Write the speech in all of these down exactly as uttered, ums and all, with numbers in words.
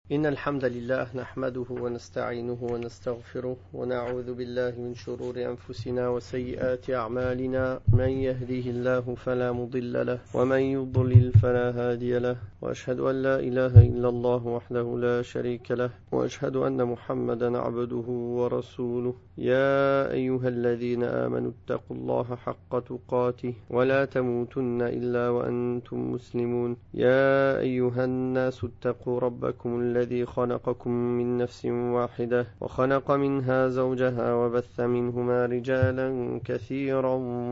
إن الحمد لله نحمده ونستعينه ونستغفره ونعوذ بالله من شرور أنفسنا وسيئات أعمالنا من يهديه الله فلا مضل له ومن يضلل فلا هادي له وأشهد أن لا إله إلا الله وحده لا شريك له وأشهد أن محمدا عبده ورسوله يا أيها الذين آمنوا اتقوا الله حق تقاته ولا تموتن إلا وأنتم مسلمون يا أيها الناس اتقوا ربكم الذي خلقكم من نفس واحدة وخلق منها زوجها وبث منهما رجالا كثيرا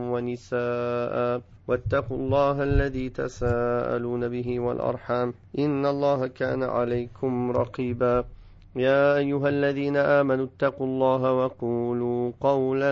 ونساء واتقوا الله الذي تساءلون به والأرحام إن الله كان عليكم رقيبا يا أيها الذين آمنوا اتقوا الله وقولوا قولا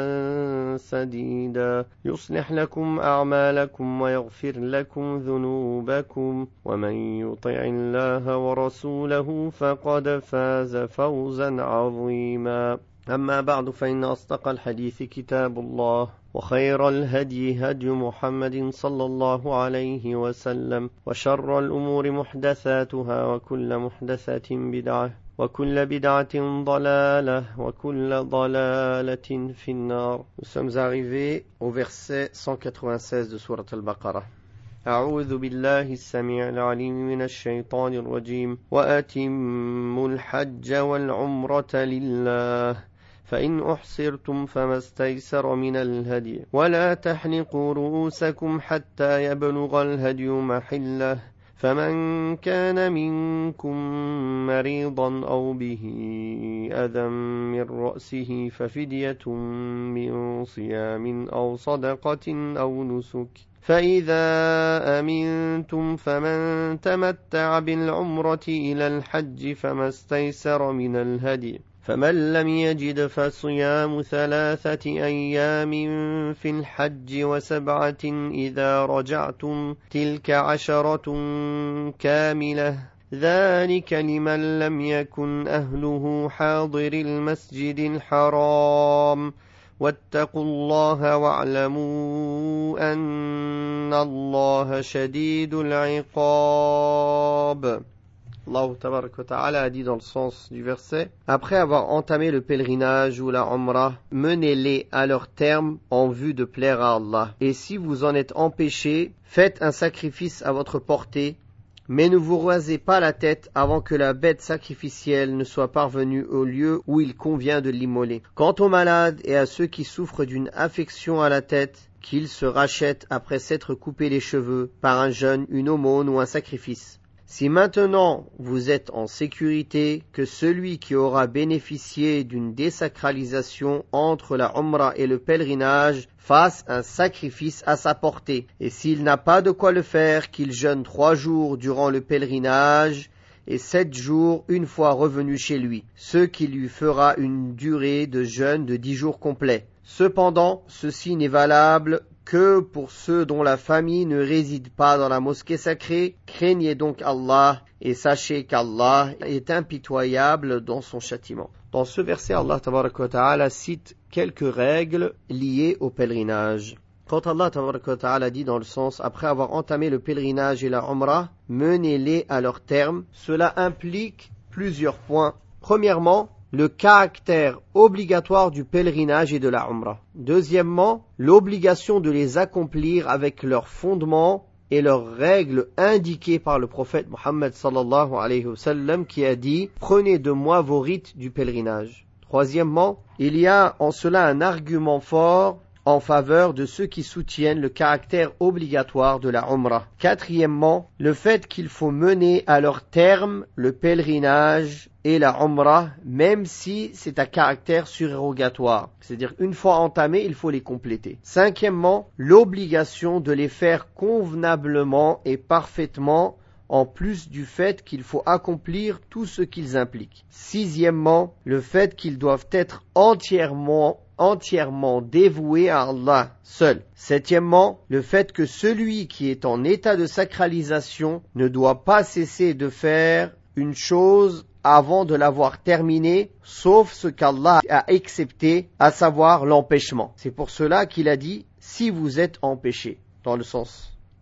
سديدا يصلح لكم أعمالكم ويغفر لكم ذنوبكم ومن يطع الله ورسوله فقد فاز فوزا عظيما أما بعد فإن أصدق الحديث كتاب الله وخير الهدي هدي محمد صلى الله عليه وسلم وشر الأمور محدثاتها وكل محدثة بدعة وكل بدعة ضلالة وكل ضلالة في النار. Nous sommes arrivés au verset cent quatre-vingt-seize de Sourate Al-Baqarah. أعوذ بالله السميع العليم من الشيطان الرجيم وأتموا الحج والعمرة لله فإن أحصرتم فما استيسر من الهدي ولا تحلقوا رؤوسكم حتى يبلغ الهدي محله فمن كان منكم مريضا أو به أذى من رأسه ففدية من صيام أو صدقة أو نسك فإذا أمنتم فمن تمتع بالعمرة إلى الحج فما استيسر من الهدي فمن لم يجد فصيام ثلاثة أيام في الحج وسبعة إذا رجعتم تلك عشرة كاملة ذلك لمن لم يكن أهله حاضر المسجد الحرام واتقوا الله واعلموا أن الله شديد العقاب. Allah tabaraka wa ta'ala a dit dans le sens du verset: après avoir entamé le pèlerinage ou la umrah, menez-les à leur terme en vue de plaire à Allah. Et si vous en êtes empêchés, faites un sacrifice à votre portée, mais ne vous rasez pas la tête avant que la bête sacrificielle ne soit parvenue au lieu où il convient de l'immoler. Quant aux malades et à ceux qui souffrent d'une affection à la tête, qu'ils se rachètent après s'être coupé les cheveux par un jeûne, une aumône ou un sacrifice. Si maintenant vous êtes en sécurité, que celui qui aura bénéficié d'une désacralisation entre la umrah et le pèlerinage fasse un sacrifice à sa portée. Et s'il n'a pas de quoi le faire, qu'il jeûne trois jours durant le pèlerinage et sept jours une fois revenu chez lui, ce qui lui fera une durée de jeûne de dix jours complets. Cependant, ceci n'est valable que pour ceux dont la famille ne réside pas dans la mosquée sacrée. Craignez donc Allah et sachez qu'Allah est impitoyable dans son châtiment. Dans ce verset, Allah tabaraka wa ta'ala cite quelques règles liées au pèlerinage. Quand Allah tabaraka wa ta'ala dit dans le sens après avoir entamé le pèlerinage et la umrah, menez-les à leur terme, cela implique plusieurs points. Premièrement, le caractère obligatoire du pèlerinage et de la umrah. Deuxièmement, l'obligation de les accomplir avec leurs fondements et leurs règles indiquées par le prophète Muhammad sallallahu alayhi wa sallam qui a dit « Prenez de moi vos rites du pèlerinage ». Troisièmement, il y a en cela un argument fort en faveur de ceux qui soutiennent le caractère obligatoire de la umrah. Quatrièmement, le fait qu'il faut mener à leur terme le pèlerinage et la umrah, même si c'est à caractère surérogatoire. C'est-à-dire, une fois entamés, il faut les compléter. Cinquièmement, l'obligation de les faire convenablement et parfaitement, en plus du fait qu'il faut accomplir tout ce qu'ils impliquent. Sixièmement, le fait qu'ils doivent être entièrement entièrement dévoués à Allah seul. Septièmement, le fait que celui qui est en état de sacralisation ne doit pas cesser de faire une chose avant de l'avoir terminé, sauf ce qu'Allah a accepté, à savoir l'empêchement. C'est pour cela qu'il a dit « si vous êtes empêchés », dans le sens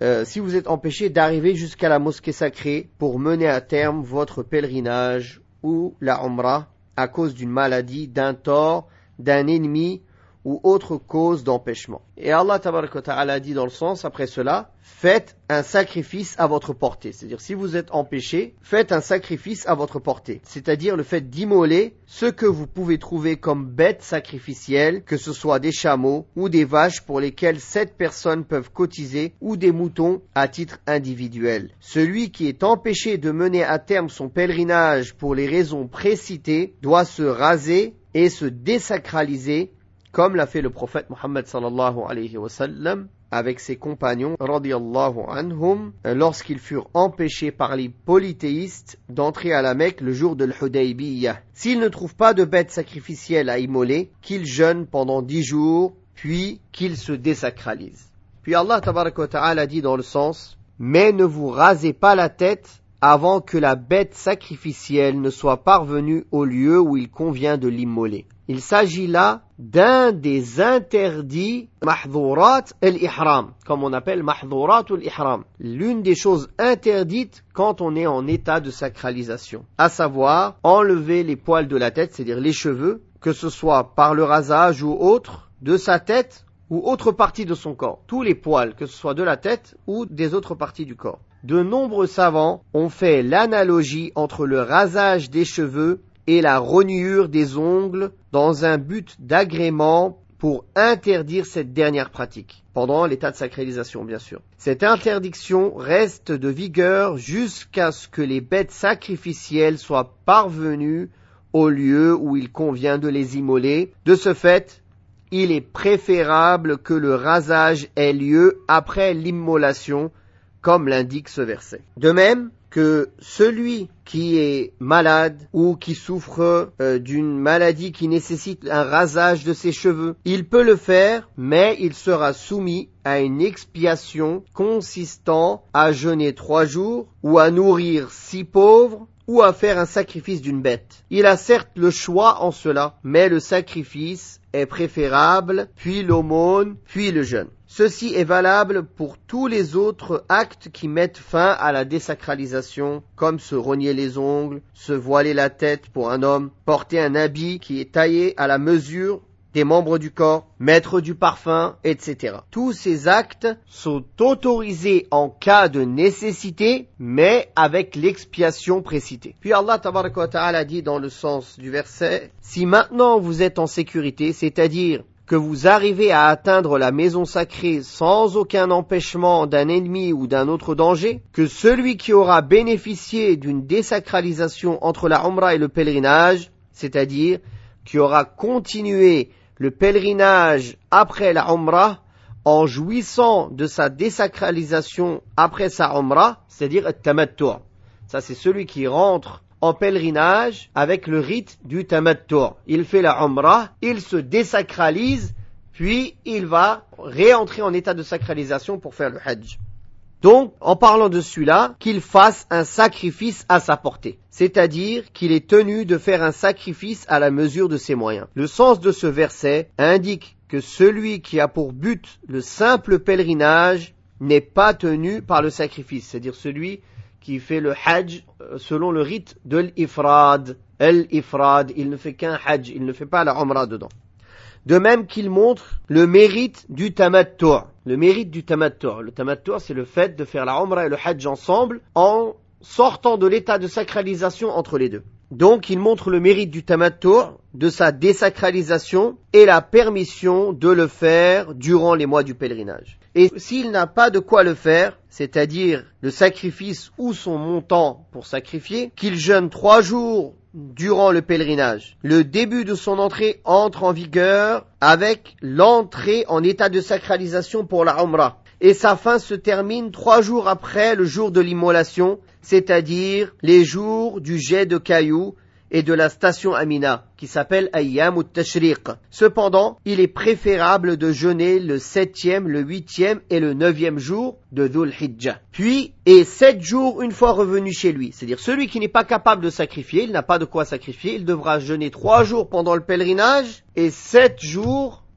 euh, si vous êtes empêché d'arriver jusqu'à la mosquée sacrée pour mener à terme votre pèlerinage ou la Umrah à cause d'une maladie, d'un tort, d'un ennemi ou autre cause d'empêchement. Et Allah tabaraka wa ta'ala dit dans le sens, après cela, faites un sacrifice à votre portée. C'est-à-dire, si vous êtes empêché, faites un sacrifice à votre portée. C'est-à-dire le fait d'immoler ce que vous pouvez trouver comme bêtes sacrificielles, que ce soit des chameaux ou des vaches pour lesquelles sept personnes peuvent cotiser, ou des moutons à titre individuel. Celui qui est empêché de mener à terme son pèlerinage pour les raisons précitées doit se raser et se désacraliser, comme l'a fait le prophète Muhammad sallallahu alayhi wa sallam avec ses compagnons radiyallahu anhum lorsqu'ils furent empêchés par les polythéistes d'entrer à la Mecque le jour de l'Hudaybiyah. S'ils ne trouvent pas de bêtes sacrificielles à immoler, qu'ils jeûnent pendant dix jours, puis qu'ils se désacralisent. Puis Allah tabaraka wa ta'ala dit dans le sens, mais ne vous rasez pas la tête avant que la bête sacrificielle ne soit parvenue au lieu où il convient de l'immoler. Il s'agit là d'un des interdits mahdhurat al-ihram, comme on appelle mahdhurat al-ihram, l'une des choses interdites quand on est en état de sacralisation, à savoir enlever les poils de la tête, c'est-à-dire les cheveux, que ce soit par le rasage ou autre, de sa tête ou autre partie de son corps, tous les poils, que ce soit de la tête ou des autres parties du corps. De nombreux savants ont fait l'analogie entre le rasage des cheveux et la rognure des ongles dans un but d'agrément pour interdire cette dernière pratique, pendant l'état de sacralisation bien sûr. Cette interdiction reste de vigueur jusqu'à ce que les bêtes sacrificielles soient parvenues au lieu où il convient de les immoler. De ce fait, il est préférable que le rasage ait lieu après l'immolation, comme l'indique ce verset. De même que celui qui est malade ou qui souffre euh, d'une maladie qui nécessite un rasage de ses cheveux, il peut le faire, mais il sera soumis à une expiation consistant à jeûner trois jours ou à nourrir six pauvres ou à faire un sacrifice d'une bête. Il a certes le choix en cela, mais le sacrifice est préférable, puis l'aumône, puis le jeûne. Ceci est valable pour tous les autres actes qui mettent fin à la désacralisation, comme se rogner les ongles, se voiler la tête pour un homme, porter un habit qui est taillé à la mesure des membres du corps, mettre du parfum, et cetera. Tous ces actes sont autorisés en cas de nécessité, mais avec l'expiation précitée. Puis Allah tabaraka wa ta'ala dit dans le sens du verset, « Si maintenant vous êtes en sécurité, c'est-à-dire que vous arrivez à atteindre la maison sacrée sans aucun empêchement d'un ennemi ou d'un autre danger, que celui qui aura bénéficié d'une désacralisation entre la Umrah et le pèlerinage, c'est-à-dire qui aura continué le pèlerinage après la Umrah en jouissant de sa désacralisation après sa Umrah, c'est-à-dire at-tamattu'. Ça c'est celui qui rentre en pèlerinage avec le rite du tamattu'. Il fait la Umrah, il se désacralise, puis il va réentrer en état de sacralisation pour faire le Hajj. Donc, en parlant de celui-là, qu'il fasse un sacrifice à sa portée. C'est-à-dire qu'il est tenu de faire un sacrifice à la mesure de ses moyens. Le sens de ce verset indique que celui qui a pour but le simple pèlerinage n'est pas tenu par le sacrifice. C'est-à-dire celui qui fait le Hajj selon le rite de l'Ifrad. L'Ifrad, il ne fait qu'un Hajj, il ne fait pas la Umrah dedans. De même qu'il montre le mérite du tamattu'. Le mérite du tamattu'. Le tamattu', c'est le fait de faire la Umrah et le Hajj ensemble en sortant de l'état de sacralisation entre les deux. Donc, il montre le mérite du tamattu', de sa désacralisation et la permission de le faire durant les mois du pèlerinage. Et s'il n'a pas de quoi le faire, c'est-à-dire le sacrifice ou son montant pour sacrifier, qu'il jeûne trois jours durant le pèlerinage. Le début de son entrée entre en vigueur avec l'entrée en état de sacralisation pour la Umrah. Et sa fin se termine trois jours après le jour de l'immolation, c'est-à-dire les jours du jet de cailloux et de la station Amina, qui s'appelle Ayyam ut-Tashriq. Cependant, il est préférable de jeûner le septième, le huitième et le neuvième jour de Dhul Hijjah. Puis, et sept jours une fois revenu chez lui. C'est-à-dire, celui qui n'est pas capable de sacrifier, il n'a pas de quoi sacrifier, il devra jeûner trois jours pendant le pèlerinage et sept jours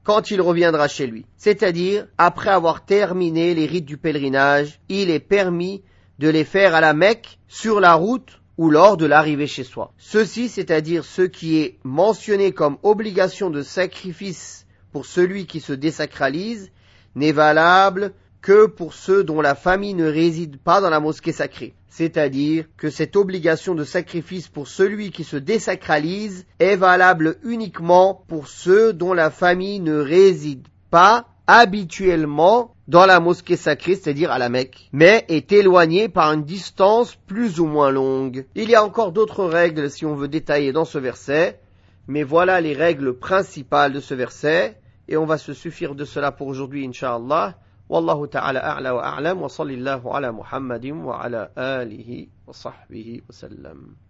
quand il reviendra chez lui. C'est-à-dire, après avoir terminé les rites du pèlerinage, il est permis de les faire à la Mecque, sur la route ou lors de l'arrivée chez soi. Ceci, c'est-à-dire ce qui est mentionné comme obligation de sacrifice pour celui qui se désacralise, n'est valable que pour ceux dont la famille ne réside pas dans la mosquée sacrée. C'est-à-dire que cette obligation de sacrifice pour celui qui se désacralise est valable uniquement pour ceux dont la famille ne réside pas habituellement dans la mosquée sacrée, c'est-à-dire à la Mecque, mais est éloignée par une distance plus ou moins longue. Il y a encore d'autres règles si on veut détailler dans ce verset, mais voilà les règles principales de ce verset, et on va se suffire de cela pour aujourd'hui, incha'Allah. Wallahu ta'ala a'la wa a'lam wa sallallahu ala Muhammadin wa ala alihi wa sahbihi wa sallam.